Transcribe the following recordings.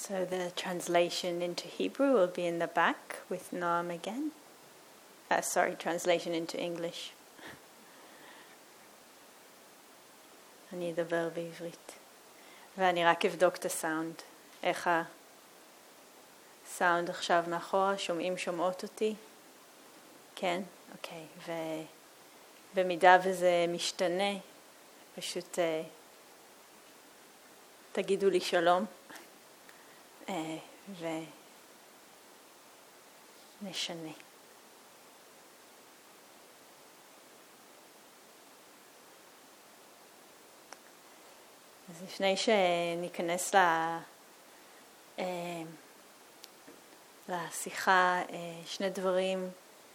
So the translation into Hebrew will be in the back with Noam again. Translation into English. אני אדבר בעברית. ואני רק אבדוק את הסאונד. איך הסאונד עכשיו מאחורה? שומעות אותי? כן? אוקיי. ובמידה וזה משתנה, פשוט תגידו לי שלום. ונשנה. אז לפני שניכנס לשיחה, שני דברים,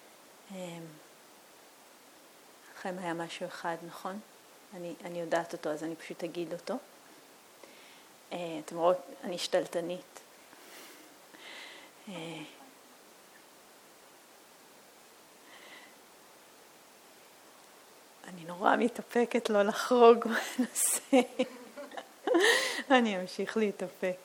לכם היה משהו אחד, נכון? אני יודעת אותו, אז אני פשוט אגיד אותו. אתם רואות, אני שתלטנית. אני נורא מתאפקת לא לחרוג מהנושא. אני אמשיך להתאפק.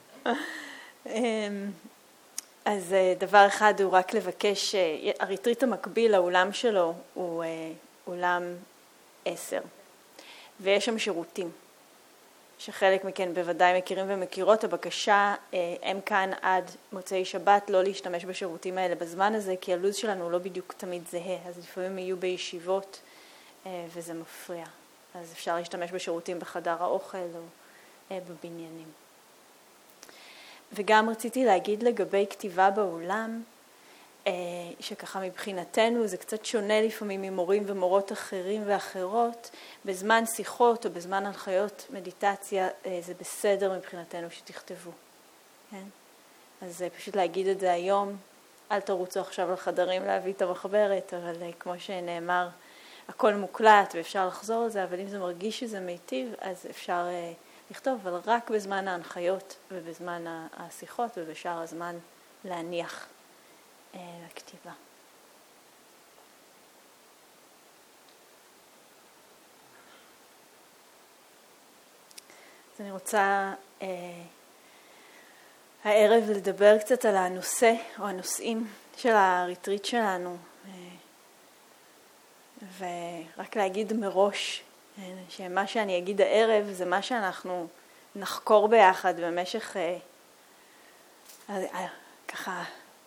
אז דבר אחד הוא רק לבקש, הריטריט המקביל לעולם שלו הוא אולם 10. ויש שם שירותים, שחלק מכן בוודאי מכירים ומכירות. הבקשה הם כאן עד מוצאי שבת לא להשתמש בשירותים האלה בזמן הזה, כי הלו"ז שלנו לא בדיוק תמיד זהה, אז לפעמים יהיו בישיבות וזה מפריע. אז אפשר להשתמש בשירותים בחדר האוכל או בבניינים. וגם רציתי להגיד לגבי כתיבה באולם, שככה מבחינתנו זה קצת שונה לפעמים ממורים ומורות אחרים ואחרות. בזמן שיחות או בזמן הנחיות מדיטציה זה בסדר מבחינתנו שתכתבו. כן? אז פשוט להגיד את זה היום, אל תרוצו עכשיו לחדרים להביא את המחברת, אבל כמו שנאמר, הכל מוקלט ואפשר לחזור על זה, אבל אם זה מרגיש שזה מיטיב, אז אפשר לכתוב, אבל רק בזמן ההנחיות ובזמן השיחות ובשאר הזמן להניח הכתיבה. אז אני רוצה הערב לדבר קצת על הנושא או הנושאים של הריטריט שלנו, ורק להגיד מראש שמה שאני אגיד הערב זה מה שאנחנו נחקור ביחד במשך ככה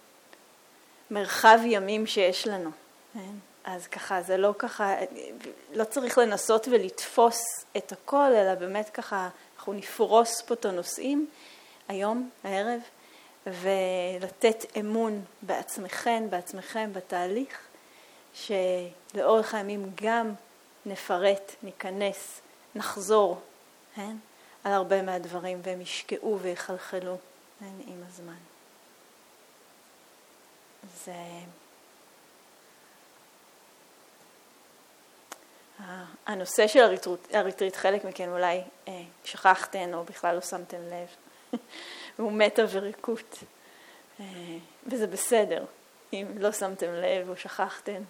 מרחב ימים שיש לנו. אז ככה זה לא ככה, לא צריך לנסות ולתפוס את הכל, אלא באמת ככה אנחנו נפרוס פה את הנושאים היום, הערב, ולתת אמון בעצמכם בתהליך, שלאורך הימים גם נפרט, ניכנס, נחזור על הרבה מהדברים, והם ישקעו ויחלחלו עם הזמן. אז הנושא של הריטריט, חלק מכן אולי שכחתן או בכלל לא שמתם לב, הוא מטה וריקות, וזה בסדר. אם לא שמתם לב או שכחתן,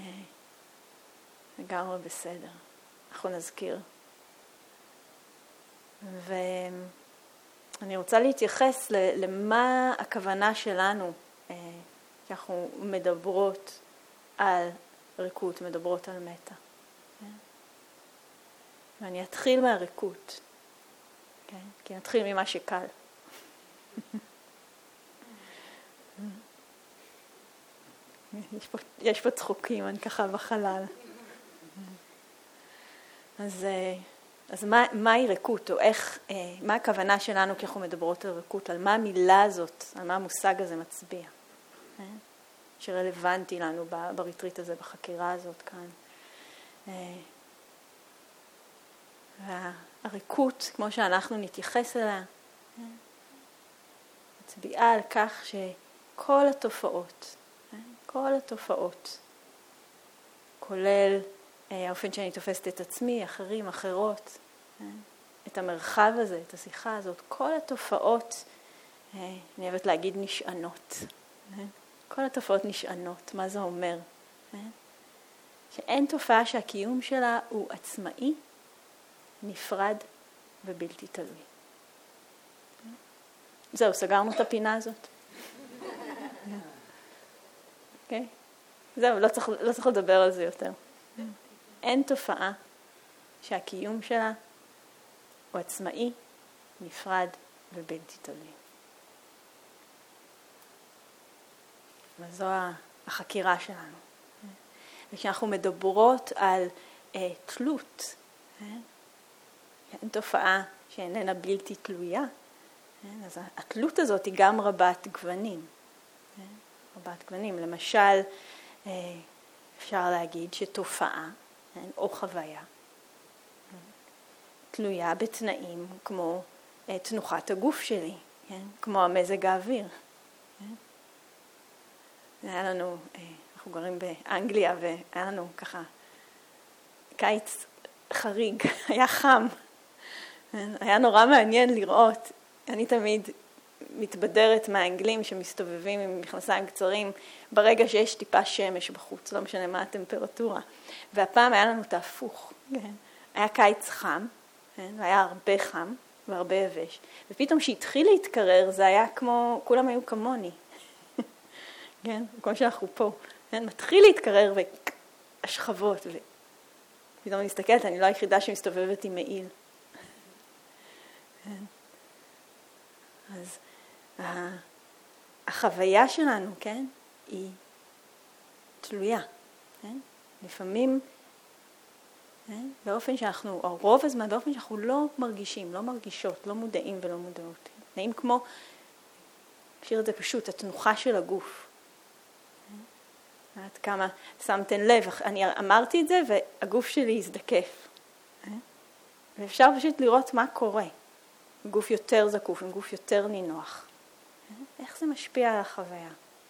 לגמרי בסדר. אנחנו נזכיר. ואני רוצה להתייחס למה הכוונה שלנו, שאנחנו מדברות על ריקות, מדברות על מטה. ואני אתחיל מהריקות, כי נתחיל ממה שקל. יש פה צחוקים, אני ככה בחלל. אז מהי ריקות, או מה הכוונה שלנו כי אנחנו מדברות על ריקות, על מה המילה הזאת, על מה המושג הזה מצביע, שרלוונטי לנו בריטריט הזה, בחקירה הזאת כאן. והריקות, כמו שאנחנו נתייחס אליה, מצביעה על כך שכל התופעות, כולל האופן שאני תופסת את עצמי, אחרים, אחרות, את המרחב הזה, את השיחה הזאת, כל התופעות, אני אוהבת להגיד נשענות. כל התופעות נשענות, מה זה אומר? שאין תופעה שהקיום שלה הוא עצמאי, נפרד ובלתי תלוי. זהו, סגרנו את הפינה הזאת. אוקיי? זהו, לא צריך לדבר על זה יותר. אין תופעה שהקיום שלה הוא עצמאי, נפרד ובלתי תלוי. וזו החקירה שלנו. וכשאנחנו מדברות על תלות, אין תופעה שאיננה בלתי תלויה, אז התלות הזאת היא גם רבת גוונים. רבת גוונים. למשל, אפשר להגיד שתופעה או חוויה תלויה בתנאים כמו תנוחת הגוף שלי, כמו המזג האוויר. היה לנו, אנחנו גרים באנגליה והיה לנו ככה קיץ חריג, היה חם. היה נורא מעניין לראות, אני תמיד מתבדרת מהאנגלים שמסתובבים עם מכנסיים קצרים ברגע שיש טיפה שמש בחוץ, לא משנה מה הטמפרטורה. והפעם היה לנו את ההפוך. היה קיץ חם, היה הרבה חם והרבה יבש. ופתאום שהתחיל להתקרר זה היה כמו, כולם היו כמוני. כן, כמו שאנחנו פה. מתחיל להתקרר והשכבות. ופתאום אני מסתכלת, אני לא היחידה שמסתובבת עם מעיל. אז החוויה שלנו, כן, היא תלויה. כן? לפעמים, כן, באופן שאנחנו, או רוב הזמן, באופן שאנחנו לא מרגישים, לא מרגישות, לא מודעים ולא מודעות. נעים כמו, נשאיר את זה פשוט, התנוחה של הגוף. עד כמה שמתן לב, אני אמרתי את זה והגוף שלי הזדקף. ואפשר פשוט לראות מה קורה. גוף יותר זקוף, עם גוף יותר נינוח. איך זה משפיע על החוויה?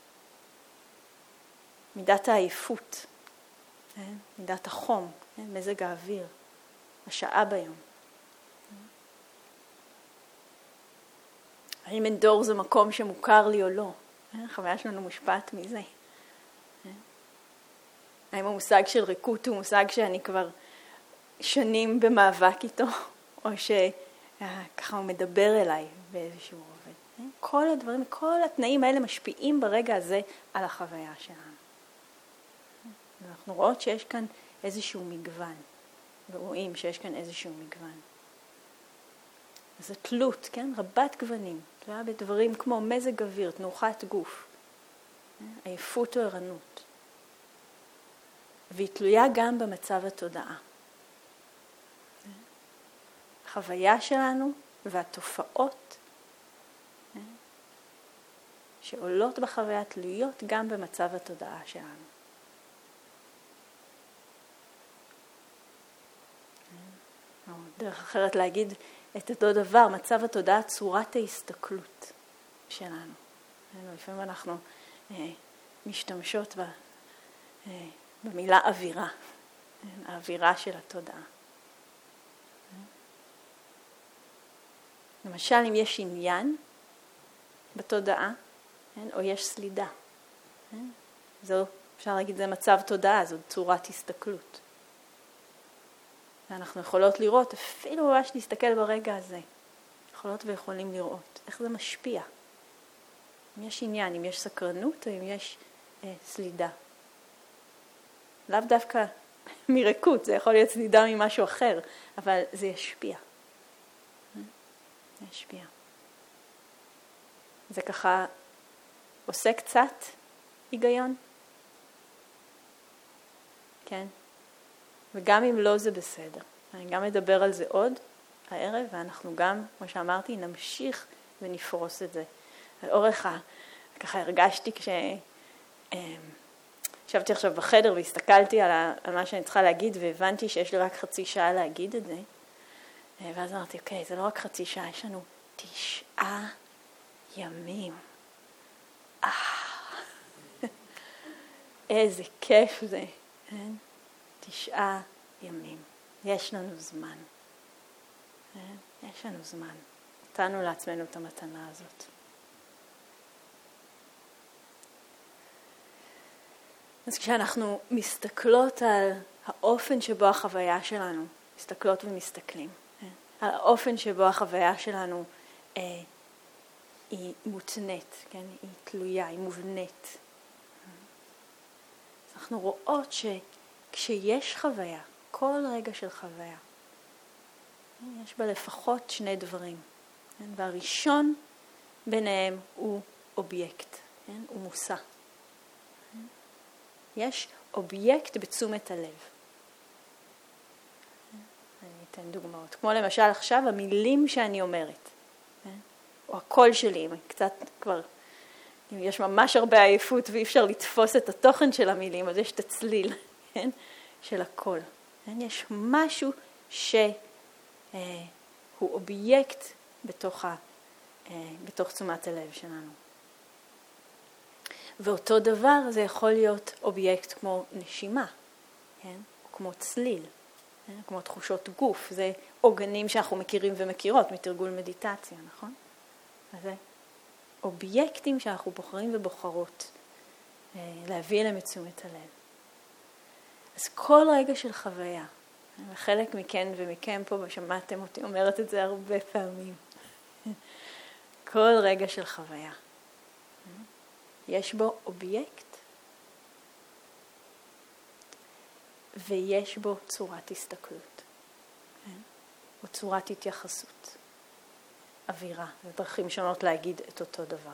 מידת העייפות, מידת החום, מזג האוויר, השעה ביום. האם אינדור זה מקום שמוכר לי או לא? החוויה שלנו מושפעת מזה. האם המושג של ריקות הוא מושג שאני כבר שנים במאבק איתו, או שככה הוא מדבר אליי באיזשהו עובד. כל הדברים, כל התנאים האלה משפיעים ברגע הזה על החוויה שלנו. אנחנו רואות שיש כאן איזשהו מגוון, ורואים שיש כאן איזשהו מגוון. אז התלות, כן? רבת גוונים, תלויה בדברים כמו מזג אוויר, תנוחת גוף, עייפות או ערנות. והיא תלויה גם במצב התודעה. החוויה שלנו והתופעות שעולות בחוויה תלויות גם במצב התודעה שלנו. או דרך אחרת להגיד את אותו דבר, מצב התודעה, צורת ההסתכלות שלנו. לפעמים אנחנו משתמשות במילה אווירה, האווירה של התודעה. למשל, אם יש עניין בתודעה, או יש סלידה. זו, אפשר להגיד, זה מצב תודעה, זו צורת הסתכלות. ואנחנו יכולות לראות, אפילו ממש להסתכל ברגע הזה, יכולות ויכולים לראות איך זה משפיע. אם יש עניין, אם יש סקרנות, או אם יש סלידה. לאו דווקא מריקות, זה יכול להיות סלידה ממשהו אחר, אבל זה ישפיע. זה ישפיע. זה ככה עושה קצת היגיון. כן? וגם אם לא זה בסדר. אני גם אדבר על זה עוד הערב, ואנחנו גם, כמו שאמרתי, נמשיך ונפרוס את זה. על אורך ככה הרגשתי ישבתי עכשיו בחדר והסתכלתי על מה שאני צריכה להגיד, והבנתי שיש לי רק חצי שעה להגיד את זה. ואז אמרתי, אוקיי, זה לא רק חצי שעה, יש לנו 9 ימים. איזה כיף זה. 9 ימים. יש לנו זמן. יש לנו זמן. נתנו לעצמנו את המתנה הזאת. אז כשאנחנו מסתכלות על האופן שבו החוויה שלנו, מסתכלות ומסתכלים, על האופן שבו החוויה שלנו היא מותנית, כן? היא תלויה, היא מובנית. אנחנו רואות שכשיש חוויה, כל רגע של חוויה, יש בה לפחות שני דברים. כן? והראשון ביניהם הוא אובייקט, כן? הוא מושא. יש אובייקט בתשומת הלב. אני אתן דוגמאות. כמו למשל עכשיו המילים שאני אומרת, או הקול שלי, קצת כבר, אם יש ממש הרבה עייפות ואי אפשר לתפוס את התוכן של המילים, אז יש את הצליל, כן? של הקול. יש משהו שהוא אובייקט בתוך תשומת הלב שלנו. ואותו דבר זה יכול להיות אובייקט כמו נשימה, כן? או כמו צליל, כן? כמו תחושות גוף. זה עוגנים שאנחנו מכירים ומכירות מתרגול מדיטציה, נכון? אז זה אובייקטים שאנחנו בוחרים ובוחרות להביא אליהם את תשומת הלב. אז כל רגע של חוויה, וחלק מכן ומכם פה שמעתם אותי אומרת את זה הרבה פעמים, כל רגע של חוויה, יש בו אובייקט ויש בו צורת הסתכלות, או צורת התייחסות, אווירה, ודרכים שונות להגיד את אותו דבר.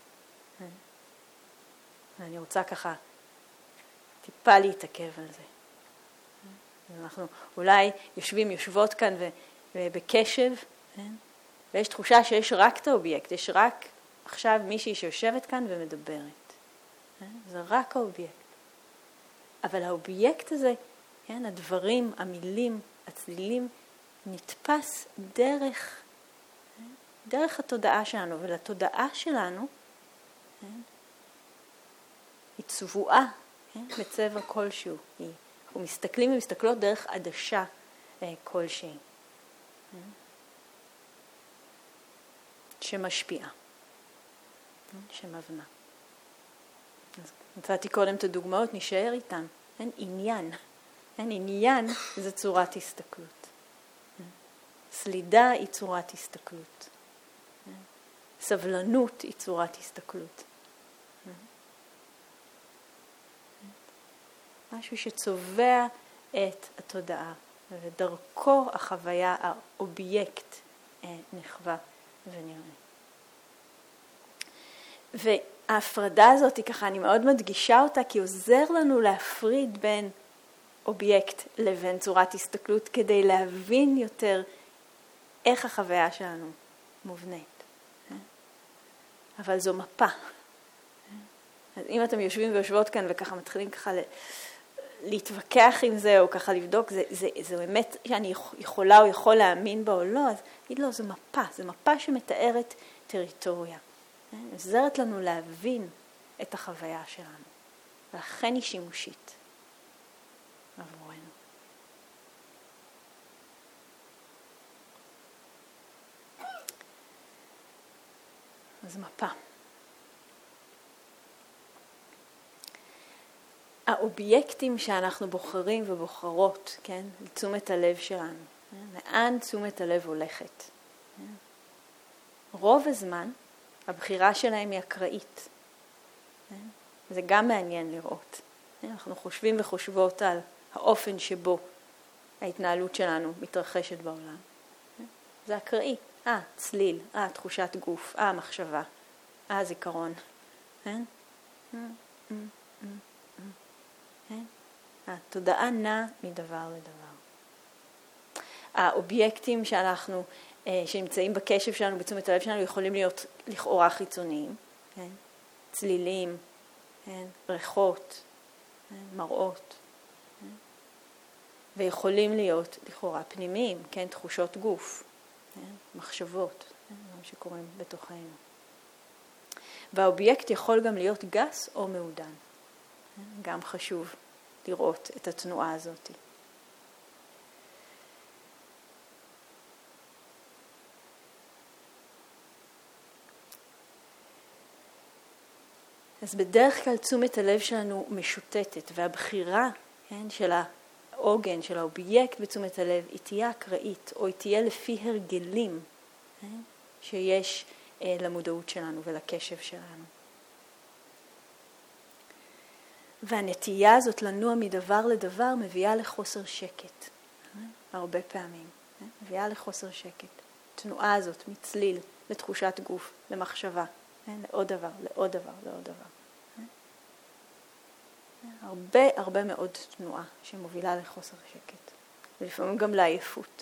ואני רוצה ככה טיפה להתעכב על זה. אנחנו אולי יושבות כאן ובקשב, ויש תחושה שיש רק את האובייקט, יש רק עכשיו מישהי שיושבת כאן ומדברת. זה רק האובייקט. אבל האובייקט הזה, הדברים, המילים, הצלילים, נתפס דרך התודעה שלנו, ולתודעה שלנו היא צבועה בצבע כלשהו. אנחנו מסתכלים ומסתכלות דרך עדשה כלשהי, שמשפיעה, שמבנה. אז נתתי קודם את הדוגמאות, נשאר איתן. עניין זה צורת הסתכלות. סלידה היא צורת הסתכלות. סבלנות היא צורת הסתכלות. משהו שצובע את התודעה, ודרכו החוויה, האובייקט נחווה ונראה. וההפרדה הזאת, ככה אני מאוד מדגישה אותה, כי עוזר לנו להפריד בין אובייקט לבין צורת הסתכלות, כדי להבין יותר איך החוויה שלנו מובנית. אבל זו מפה. אז אם אתם יושבים ויושבות כאן וככה מתחילים ככה להתווכח עם זה, או ככה לבדוק, זה באמת שאני יכולה או יכול להאמין בה או לא, אז תגיד לו, זו מפה שמתארת טריטוריה. עוזרת לנו להבין את החוויה שלנו, ולכן היא שימושית עבורנו. אז מפה. האובייקטים שאנחנו בוחרים ובוחרות, כן, לתשומת הלב שלנו, לאן תשומת הלב הולכת. רוב הזמן הבחירה שלהם היא אקראית. זה גם מעניין לראות. אנחנו חושבים וחושבות על האופן שבו ההתנהלות שלנו מתרחשת בעולם. זה אקראי. צליל, תחושת גוף, מחשבה, זיכרון. התודעה נעה מדבר לדבר. האובייקטים שנמצאים בקשב שלנו, בתשומת הלב שלנו, יכולים להיות לכאורה חיצוניים, צלילים, ריחות, מראות, ויכולים להיות לכאורה פנימיים, תחושות גוף, מחשבות, מה שקוראים בתוכנו. והאובייקט יכול גם להיות גס או מעודן. גם חשוב לראות את התנועה הזאת. אז בדרך כלל תשומת הלב שלנו משוטטת, והבחירה של העוגן, של האובייקט בתשומת הלב, היא תהיה אקראית, או היא תהיה לפי הרגלים שיש למודעות שלנו ולקשב שלנו. והנטייה הזאת לנוע מדבר לדבר מביאה לחוסר שקט. הרבה פעמים. מביאה לחוסר שקט. התנועה הזאת מצליל לתחושת גוף, למחשבה, לעוד דבר, לעוד דבר, לעוד דבר. הרבה מאוד תנועה שמובילה לחוסר שקט. ולפעמים גם לעייפות.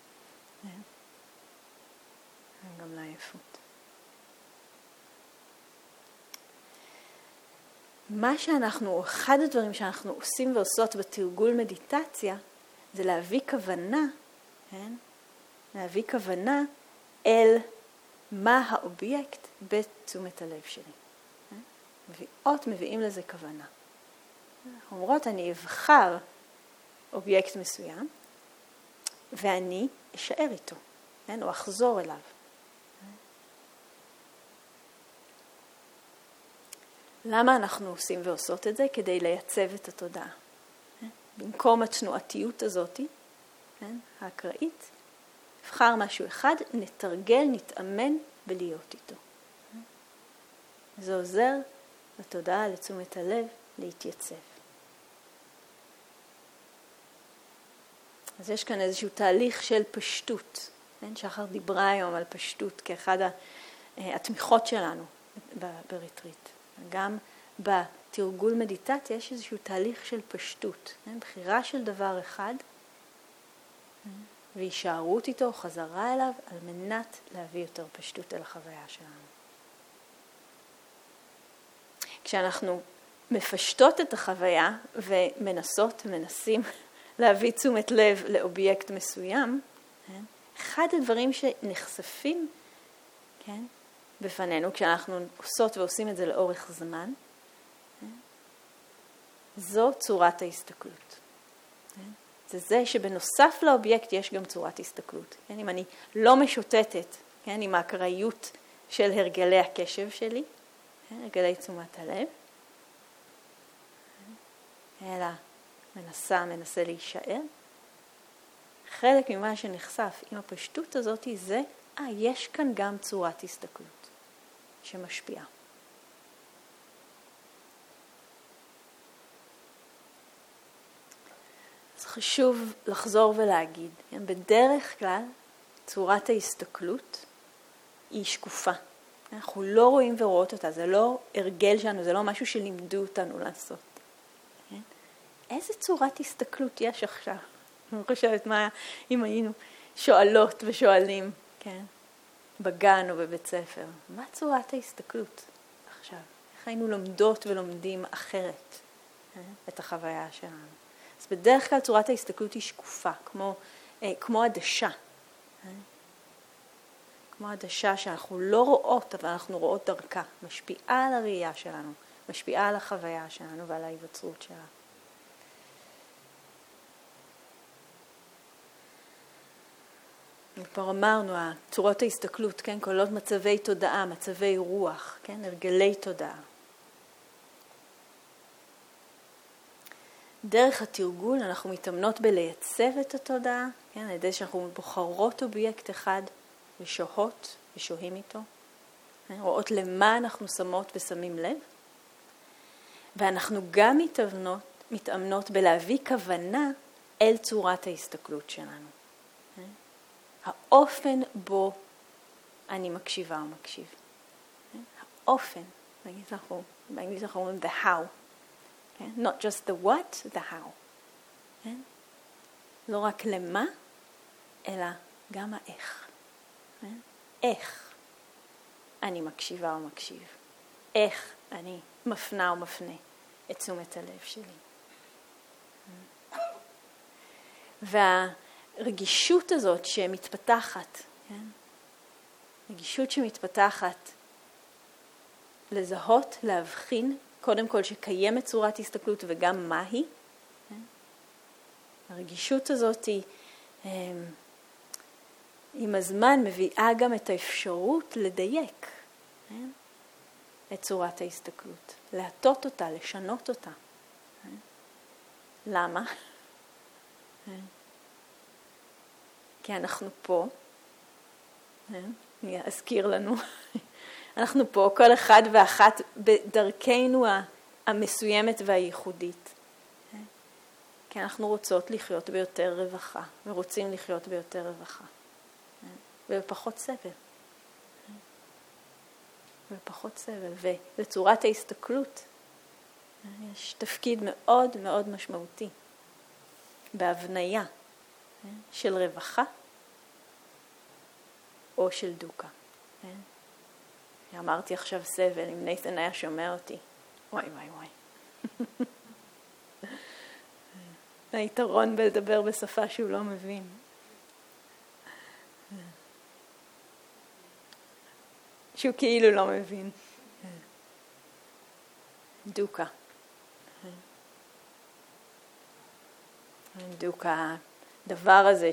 גם לעייפות. אחד הדברים שאנחנו עושים ועושות בתרגול מדיטציה, זה להביא כוונה, להביא כוונה אל מה האובייקט בתשומת הלב שלי. מביאים לזה כוונה. אנחנו אומרות, אני אבחר אובייקט מסוים, ואני אשאר איתו, או אחזור אליו. למה אנחנו עושים ועושות את זה? כדי לייצב את התודעה. במקום התנועתיות הזאת, האקראית, נבחר משהו אחד, נתרגל, נתאמן בלהיות איתו. זה עוזר לתודעה, לתשומת הלב, להתייצב. אז יש כאן איזשהו תהליך של פשטות. שחר דיברה היום על פשטות כאחד התמיכות שלנו בריטריט. גם בתרגול מדיטציה יש איזשהו תהליך של פשטות. בחירה של דבר אחד והישארות איתו, חזרה אליו, על מנת להביא יותר פשטות אל החוויה שלנו. כשאנחנו מפשטות את החוויה ומנסים להביא תשומת לב לאובייקט מסוים, אחד הדברים שנחשפים בפנינו, כשאנחנו עושות ועושים את זה לאורך זמן, זו צורת ההסתכלות. זה שבנוסף לאובייקט יש גם צורת הסתכלות. אם אני לא משוטטת עם האקראיות של הרגלי הקשב שלי, הרגלי תשומת הלב, אלא מנסה להישאר, חלק ממה שנחשף עם הפשטות הזאת זה, יש כאן גם צורת הסתכלות שמשפיעה. אז חשוב לחזור ולהגיד, בדרך כלל צורת ההסתכלות היא שקופה. אנחנו לא רואים ורואות אותה, זה לא הרגל שלנו, זה לא משהו שלימדו אותנו לעשות. איזה צורת הסתכלות יש עכשיו? אני חושבת מה אם היינו שואלות ושואלים, בגן או בבית ספר, מה צורת ההסתכלות עכשיו? איך היינו לומדות ולומדים אחרת את החוויה שלנו? אז בדרך כלל צורת ההסתכלות היא שקופה, כמו עדשה. כמו עדשה שאנחנו לא רואות, אבל אנחנו רואות דרכה. משפיעה על הראייה שלנו, משפיעה על החוויה שלנו ועל ההיווצרות שלה. כבר אמרנו, צורות ההסתכלות, כוללות מצבי תודעה, מצבי רוח, הרגלי תודעה. דרך התרגול אנחנו מתאמנות בלייצב את התודעה, על ידי שאנחנו בוחרות אובייקט אחד ושוהות ושוהים איתו, רואות למה אנחנו שמות ושמים לב, ואנחנו גם מתאמנות בלהביא כוונה אל צורת ההסתכלות שלנו. האופן בו אני מקשיבה או מקשיב. האופן, באנגלית אנחנו אומרים the how. Not just the what, the how. לא רק למה, אלא גם האיך. איך אני מקשיבה או מקשיב. איך אני מפנה או מפנה את תשומת הלב שלי. והרגישות הזאת שמתפתחת, רגישות שמתפתחת לזהות, להבחין, קודם כל שקיימת צורת הסתכלות וגם מה היא. הרגישות הזאת היא, עם הזמן מביאה גם את האפשרות לדייק את צורת ההסתכלות, להטות אותה, לשנות אותה. למה? כי אנחנו פה, אני אזכיר לנו. אנחנו פה, כל אחד ואחת, בדרכנו המסוימת והייחודית. כי אנחנו רוצות לחיות ביותר רווחה, ורוצים לחיות ביותר רווחה. ובפחות סבל. ובפחות סבל. ובצורת ההסתכלות, יש תפקיד מאוד מאוד משמעותי בהבניה של רווחה או של דוקה. אמרתי עכשיו סבל, אם נייתן היה שומע אותי. וואי וואי וואי. היתרון בלדבר בשפה שהוא לא מבין. שהוא כאילו לא מבין. דוקה. דוקה, הדבר הזה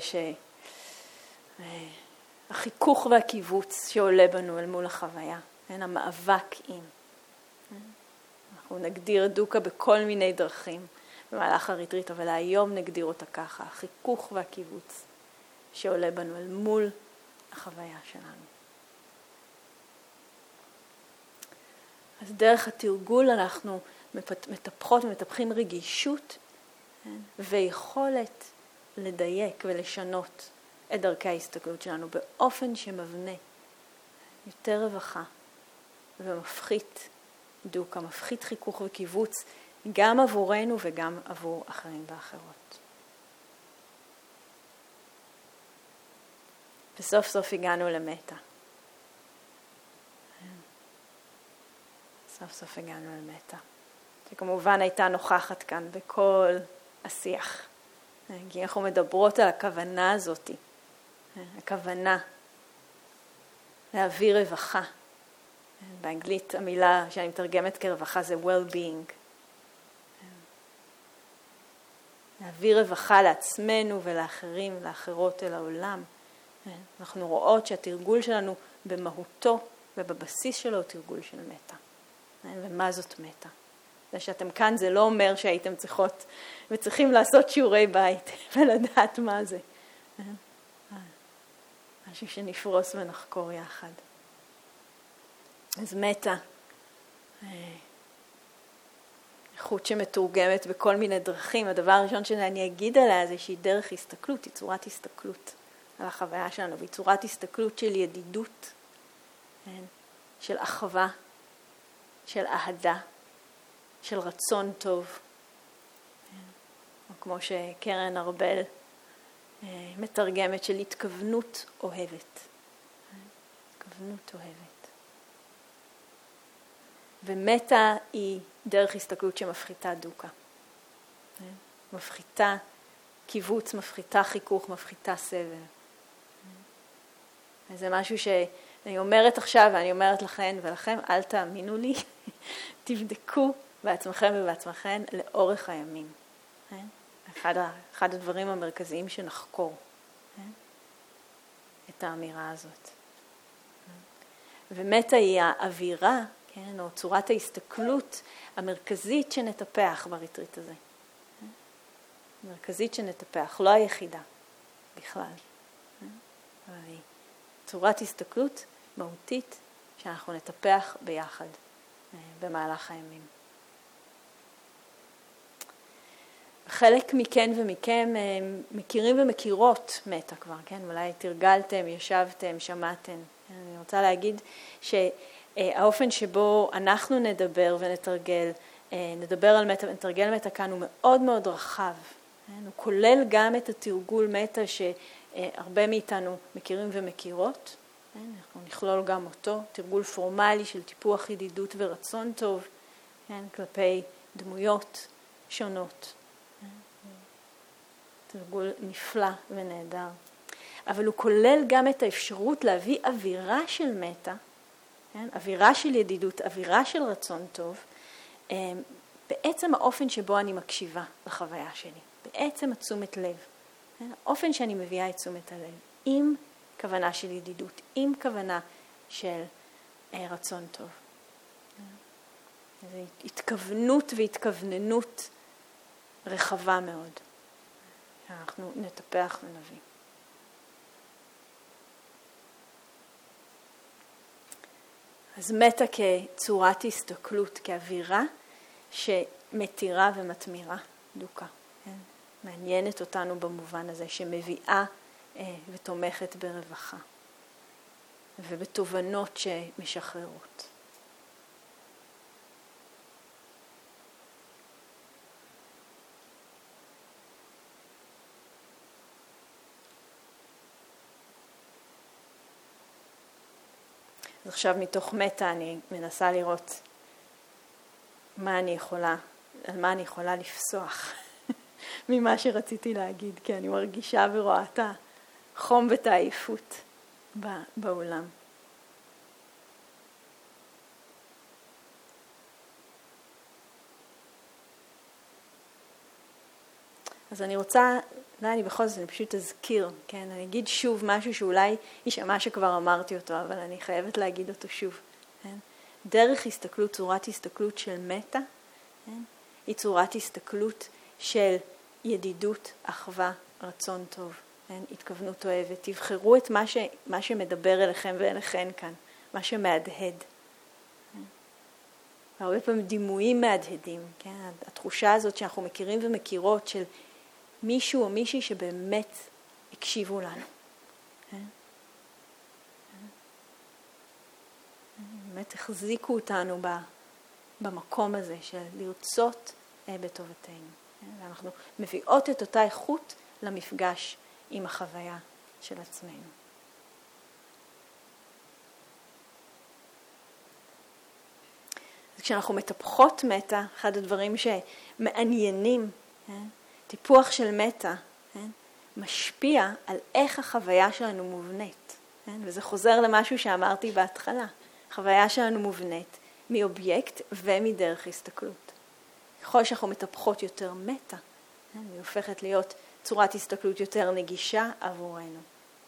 החיכוך והקיבוץ שעולה בנו אל מול החוויה. המאבק עם. אנחנו נגדיר דוקה בכל מיני דרכים במהלך הריטריט, אבל היום נגדיר אותה ככה, החיכוך והקיבוץ שעולה בנו אל מול החוויה שלנו. אז דרך התרגול אנחנו מטפחות ומטפחים רגישות ויכולת לדייק ולשנות את דרכי ההסתכלות שלנו באופן שמבנה יותר רווחה ומפחית דוקה, מפחית חיכוך וקיבוץ גם עבורנו וגם עבור אחרים ואחרות. וסוף סוף הגענו למטה. סוף סוף הגענו למטה. שכמובן הייתה נוכחת כאן בכל השיח. כי אנחנו מדברות על הכוונה הזאת. הכוונה להביא רווחה. באנגלית המילה שאני מתרגמת כרווחה זה well-being. להביא רווחה לעצמנו ולאחרים, לאחרות אל העולם. אנחנו רואות שהתרגול שלנו במהותו ובבסיס שלו הוא תרגול של מטה. ומה זאת מטה? זה שאתם כאן זה לא אומר שהייתם צריכות וצריכים לעשות שיעורי בית ולדעת מה זה. משהו שנפרוס ונחקור יחד. אז מטה, איכות שמתורגמת בכל מיני דרכים. הדבר הראשון שאני אגיד עליה זה שהיא דרך הסתכלות, היא צורת הסתכלות על החוויה שלנו, והיא צורת הסתכלות של ידידות, של אחווה, של אהדה, של רצון טוב. או כמו שקרן ארבל מתרגמת של התכוונות אוהבת. התכוונות אוהבת. ומטה היא דרך הסתכלות שמפחיתה דוקה. מפחיתה קיבוץ, מפחיתה חיכוך, מפחיתה סבל. זה משהו שאני אומרת עכשיו, ואני אומרת לכם ולכם, אל תאמינו לי, תבדקו בעצמכם ובעצמכם לאורך הימים. אחד הדברים המרכזיים שנחקור את האמירה הזאת. ומטה היא האווירה, כן, או צורת ההסתכלות המרכזית שנטפח בריטריט הזה. מרכזית שנטפח, לא היחידה בכלל. אבל היא צורת הסתכלות מהותית שאנחנו נטפח ביחד במהלך הימים. חלק מכן ומכם מכירים ומכירות מטה כבר, כן? אולי תרגלתם, ישבתם, שמעתם. אני רוצה להגיד שהאופן שבו אנחנו נדבר ונתרגל, נדבר על מטה ונתרגל מטה כאן הוא מאוד מאוד רחב. הוא כולל גם את התרגול מטה שהרבה מאיתנו מכירים ומכירות. אנחנו נכלול גם אותו, תרגול פורמלי של טיפוח ידידות ורצון טוב, כלפי דמויות שונות. תרגול נפלא ונהדר. אבל הוא כולל גם את האפשרות להביא אווירה של מטה, אווירה של ידידות, אווירה של רצון טוב, בעצם האופן שבו אני מקשיבה לחוויה שלי, בעצם התשומת לב, האופן שאני מביאה את תשומת הלב, עם כוונה של ידידות, עם כוונה של רצון טוב. זו התכוונות והתכווננות רחבה מאוד, שאנחנו נטפח ונביא. אז מטה כצורת הסתכלות, כאווירה שמתירה ומתמירה דוקה. כן? מעניינת אותנו במובן הזה, שמביאה ותומכת ברווחה ובתובנות שמשחררות. אז עכשיו מתוך מטה אני מנסה לראות על מה אני יכולה לפסוח ממה שרציתי להגיד, כי אני מרגישה ורואה את החום ואת העייפות בעולם. אז אני רוצה, אני בכל זאת, אני פשוט אזכיר, כן? אני אגיד שוב משהו שאולי יישמע שכבר אמרתי אותו, אבל אני חייבת להגיד אותו שוב. כן? דרך הסתכלות, צורת הסתכלות של מטה, כן? היא צורת הסתכלות של ידידות, אחווה, רצון טוב, כן? התכוונות אוהבת. תבחרו את מה שמדבר אליכם ואליכן כאן, מה שמהדהד. כן? והרבה פעמים דימויים מהדהדים, כן? התחושה הזאת שאנחנו מכירים ומכירות של מישהו או מישהי שבאמת הקשיבו לנו. באמת החזיקו אותנו במקום הזה של לרצות בטובתנו. ואנחנו מביאות את אותה איכות למפגש עם החוויה של עצמנו. אז כשאנחנו מטפחות מטה, אחד הדברים שמעניינים, טיפוח של מטה, משפיע על איך החוויה שלנו מובנית. וזה חוזר למשהו שאמרתי בהתחלה. החוויה שלנו מובנית מאובייקט ומדרך הסתכלות. ככל שאנחנו מטפחות יותר מטה, היא הופכת להיות צורת הסתכלות יותר נגישה עבורנו.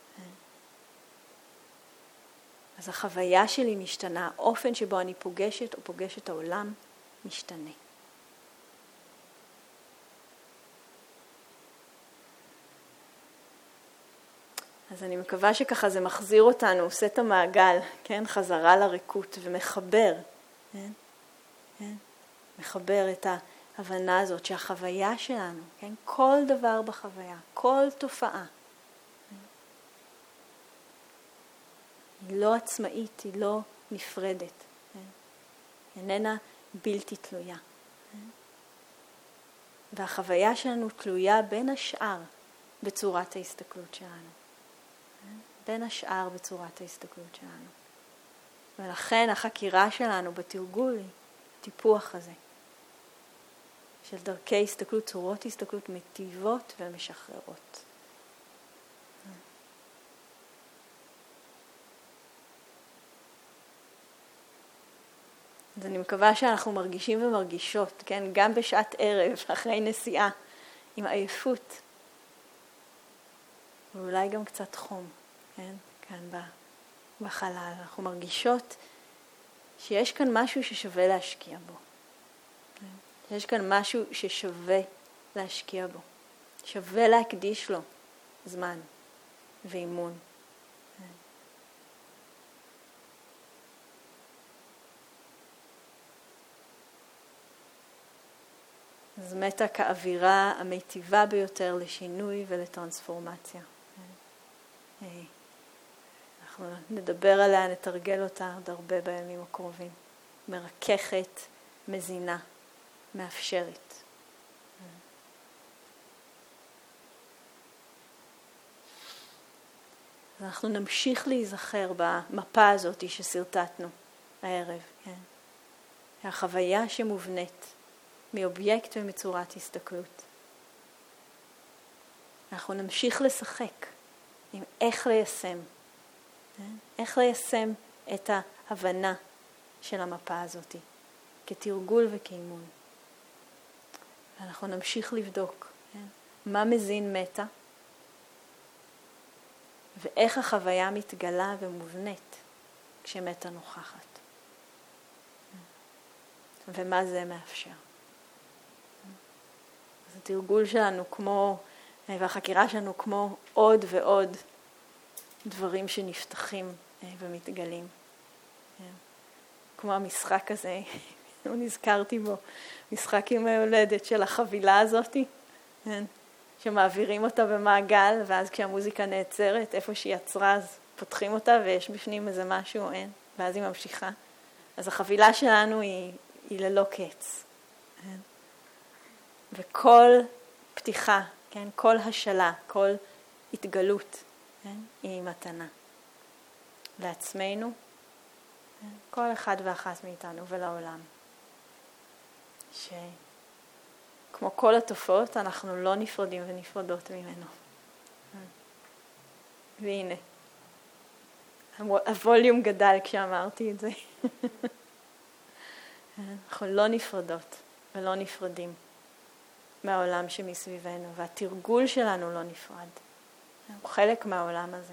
אז החוויה שלי משתנה, האופן שבו אני פוגשת או פוגשת העולם משתנה. אז אני מקווה שככה זה מחזיר אותנו, עושה את המעגל, כן? חזרה לריקות ומחבר, כן? כן? מחבר את ההבנה הזאת שהחוויה שלנו, כן? כל דבר בחוויה, כל תופעה, היא לא עצמאית, היא לא נפרדת, כן? איננה בלתי תלויה. כן? והחוויה שלנו תלויה בין השאר בצורת ההסתכלות שלנו. בין השאר בצורת ההסתכלות שלנו. ולכן החקירה שלנו בתרגול היא טיפוח הזה. של דרכי הסתכלות, צורות הסתכלות מטיבות ומשחררות. אז אני מקווה שאנחנו מרגישים ומרגישות, כן? גם בשעת ערב, אחרי נסיעה, עם עייפות. ואולי גם קצת חום. כן? כאן בחלל. אנחנו מרגישות שיש כאן משהו ששווה להשקיע בו. כן? יש כאן משהו ששווה להשקיע בו. שווה להקדיש לו זמן ואימון. כן? אז מטה כאווירה המיטיבה ביותר לשינוי ולטרנספורמציה. כן? אנחנו נדבר עליה, נתרגל אותה עוד הרבה בימים הקרובים. מרככת, מזינה, מאפשרת. אז אנחנו נמשיך להיזכר במפה הזאת שסרטטנו הערב. כן? החוויה שמובנית מאובייקט ומצורת הסתכלות. אנחנו נמשיך לשחק עם איך ליישם. איך ליישם את ההבנה של המפה הזאת, כתרגול וכאימון. אנחנו נמשיך לבדוק מה מזין מטה, ואיך החוויה מתגלה ומובנית כשמטה נוכחת. ומה זה מאפשר. אז התרגול שלנו והחקירה שלנו כמו עוד ועוד דברים שנפתחים ומתגלים. כמו המשחק הזה, לא נזכרתי בו, משחק עם ההולדת של החבילה הזאת, כן? שמעבירים אותה במעגל, ואז כשהמוזיקה נעצרת, איפה שהיא עצרה, אז פותחים אותה, ויש בפנים איזה משהו, אין, ואז היא ממשיכה. אז החבילה שלנו היא ללא קץ. כן? וכל פתיחה, כן? כל השלה, כל התגלות, כן? היא מתנה. לעצמנו, כן? כל אחד ואחת מאיתנו ולעולם. שכמו כל התופעות, אנחנו לא נפרדים ונפרדות ממנו. והנה, הווליום גדל כשאמרתי את זה. אנחנו לא נפרדות ולא נפרדים מהעולם שמסביבנו, והתרגול שלנו לא נפרד. הוא חלק מהעולם הזה.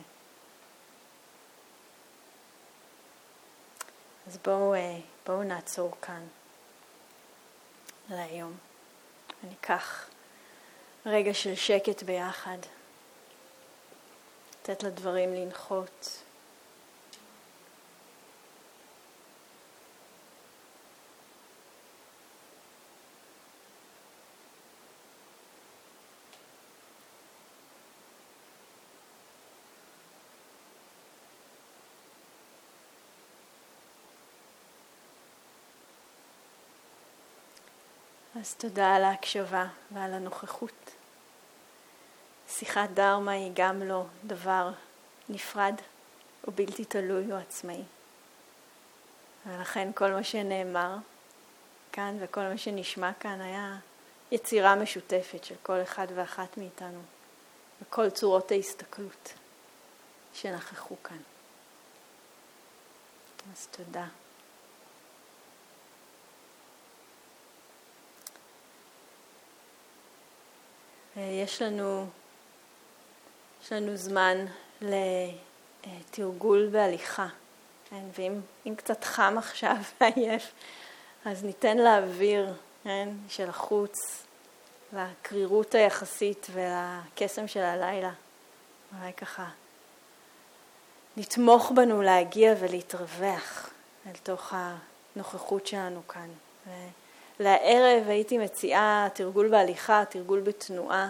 אז בואו נעצור כאן להיום. וניקח רגע של שקט ביחד. לתת לדברים לנחות. אז תודה על ההקשבה ועל הנוכחות. שיחת דרמה היא גם לא דבר נפרד או בלתי תלוי או עצמאי. ולכן כל מה שנאמר כאן וכל מה שנשמע כאן היה יצירה משותפת של כל אחד ואחת מאיתנו, וכל צורות ההסתכלות שנכחו כאן. אז תודה. יש לנו זמן לתרגול בהליכה, כן? ואם קצת חם עכשיו ועייף, אז ניתן לאוויר, כן? של החוץ, לקרירות היחסית ולקסם של הלילה. אולי ככה נתמוך בנו להגיע ולהתרווח אל תוך הנוכחות שלנו כאן. לערב הייתי מציעה תרגול בהליכה, תרגול בתנועה,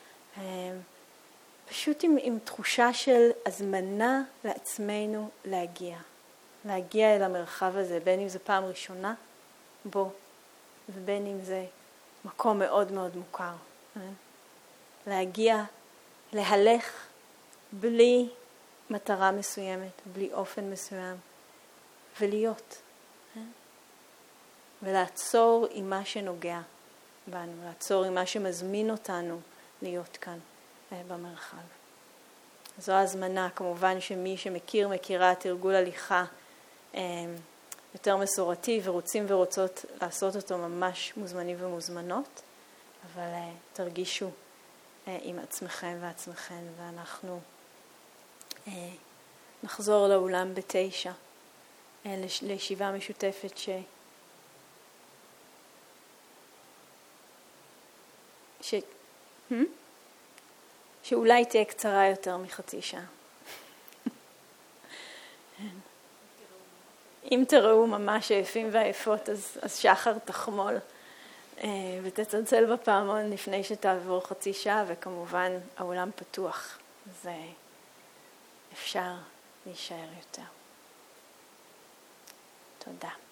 פשוט עם תחושה של הזמנה לעצמנו להגיע אל המרחב הזה, בין אם זה פעם ראשונה בו, ובין אם זה מקום מאוד מאוד מוכר. להגיע, להלך בלי מטרה מסוימת, בלי אופן מסוים, ולהיות. ולעצור עם מה שנוגע בנו, לעצור עם מה שמזמין אותנו להיות כאן במרחב. זו הזמנה, כמובן שמי מכירה תרגול הליכה יותר מסורתי ורוצים ורוצות לעשות אותו ממש מוזמנים ומוזמנות, אבל תרגישו עם עצמכם ועצמכם, ואנחנו נחזור לאולם ב9 לישיבה משותפת שאולי תהיה קצרה יותר מחצי שעה. אם תראו ממש עייפים ועייפות, אז שחר תחמול ותצלצל בפעמון לפני שתעבור חצי שעה, וכמובן האולם פתוח, אז אפשר להישאר יותר. תודה.